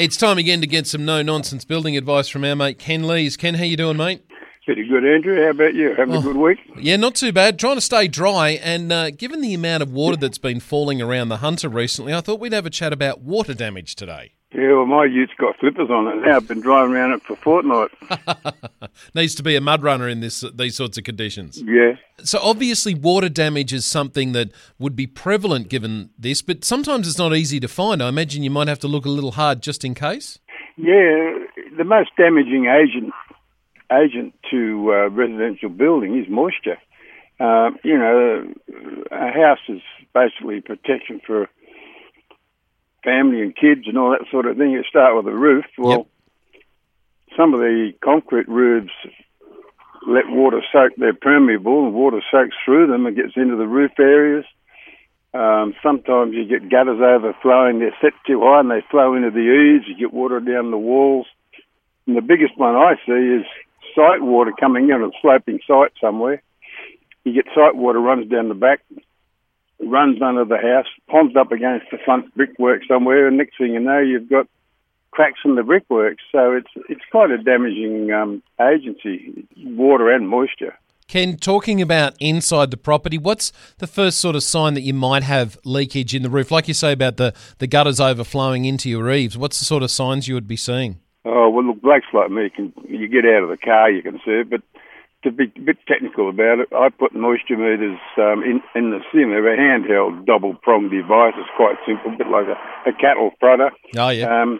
It's time again to get some no-nonsense building advice from our mate Ken Lees. Ken, how you doing, mate? Pretty good, Andrew. How about you? Having a good week? Yeah, not too bad. Trying to stay dry, and given the amount of water that's been falling around the Hunter recently, I thought we'd have a chat about water damage today. Yeah, well, my ute's got flippers on it now. I've been driving around it for a fortnight. Needs to be a mud runner in these sorts of conditions. Yeah. So obviously water damage is something that would be prevalent given this, but sometimes it's not easy to find. I imagine you might have to look a little hard just in case? Yeah, the most damaging agent to residential building is moisture. A house is basically protection for family and kids and all that sort of thing. You start with the roof. Well, Some of the concrete roofs let water soak. They're permeable, and water soaks through them and gets into the roof areas. Sometimes you get gutters overflowing. They're set too high and they flow into the eaves. You get water down the walls. And the biggest one I see is site water coming in on a sloping site somewhere. You get site water runs down the back, runs under the house, ponds up against the front brickwork somewhere, and next thing you know, you've got cracks in the brickwork. So it's quite a damaging agency, water and moisture. Ken, talking about inside the property, what's the first sort of sign that you might have leakage in the roof? Like you say about the gutters overflowing into your eaves, what's the sort of signs you would be seeing? Oh, well, look, blokes like me, you get out of the car, you can see it, but to be a bit technical about it, I put moisture meters in the ceiling. They're a handheld double-pronged device. It's quite simple, a bit like a cattle prodder. Oh, yeah.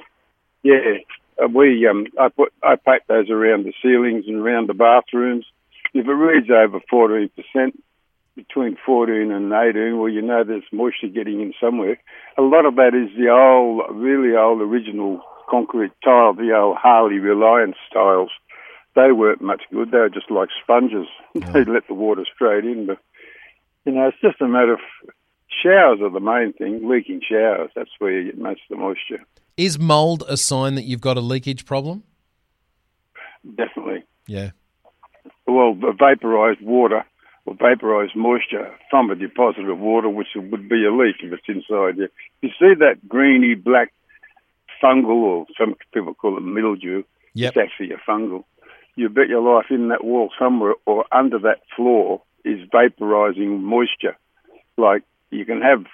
I paint those around the ceilings and around the bathrooms. If it reads over 14%, between 14 and 18, well, you know there's moisture getting in somewhere. A lot of that is the old, really old original concrete tile, the old Harley Reliance tiles. They weren't much good. They were just like sponges. They let the water straight in. But, it's just a matter of showers are the main thing, leaking showers. That's where you get most of the moisture. Is mould a sign that you've got a leakage problem? Definitely. Yeah. Well, vaporised water or vaporised moisture from a deposit of water, which would be a leak if it's inside you. You see that greeny black fungal, or some people call it mildew. Yep. It's actually a fungal. You bet your life in that wall somewhere or under that floor is vaporising moisture. Like you can have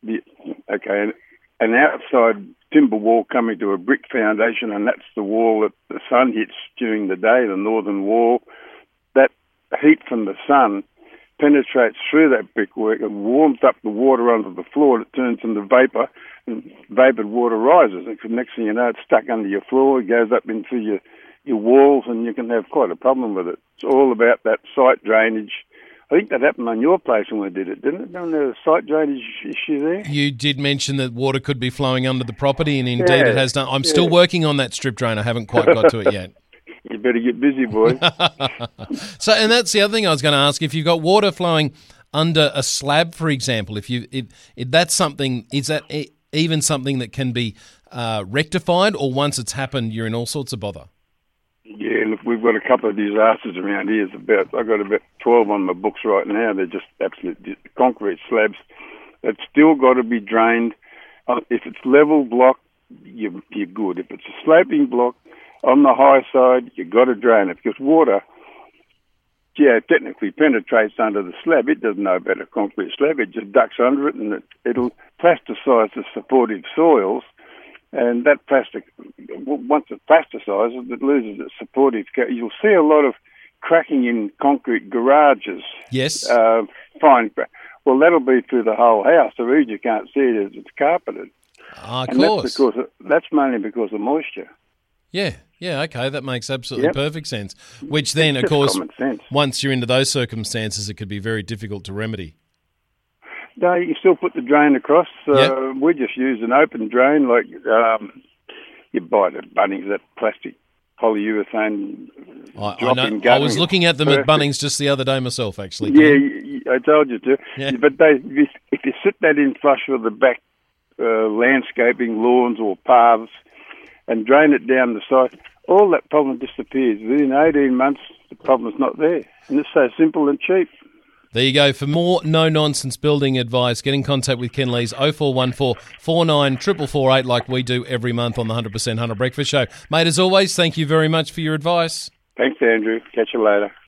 an outside timber wall coming to a brick foundation, and that's the wall that the sun hits during the day, the northern wall. That heat from the sun penetrates through that brickwork and warms up the water under the floor, and it turns into vapour, and vapoured water rises. And the next thing you know, it's stuck under your floor, it goes up into your walls, and you can have quite a problem with it. It's all about that site drainage. I think that happened on your place when we did it, didn't it? Wasn't there a site drainage issue there? You did mention that water could be flowing under the property, and indeed it has done. I'm still working on that strip drain. I haven't quite got to it yet. You better get busy, boy. So, and that's the other thing I was going to ask. If you've got water flowing under a slab, for example, if that's something, is that even something that can be rectified, or once it's happened, you're in all sorts of bother? Yeah, look, we've got a couple of disasters around here. I've got about 12 on my books right now. They're just absolute concrete slabs. It's still got to be drained. If it's level block, you're good. If it's a sloping block on the high side, you've got to drain it, because water, technically penetrates under the slab. It doesn't know about a concrete slab. It just ducks under it, and it'll plasticize the supportive soils. And that plastic, once it plasticizes, it loses its supportive. You'll see a lot of cracking in concrete garages. Yes. Fine. Well, that'll be through the whole house. The reason you can't see it is it's carpeted. Of course. That's mainly because of moisture. Yeah, okay, that makes absolutely perfect sense. Which then, of course, once you're into those circumstances, it could be very difficult to remedy. No, you can still put the drain across. We just use an open drain, like you buy it at Bunnings, that plastic polyurethane. I know. I was looking at them at Bunnings just the other day myself, actually. Yeah, I told you to. Yeah. But if you sit that in flush with the back landscaping, lawns or paths, and drain it down the side, all that problem disappears. Within 18 months, the problem's not there. And it's so simple and cheap. There you go. For more no-nonsense building advice, get in contact with Ken Lees, 0414 49 448, like we do every month on the 100% Hunter Breakfast Show. Mate, as always, thank you very much for your advice. Thanks, Andrew. Catch you later.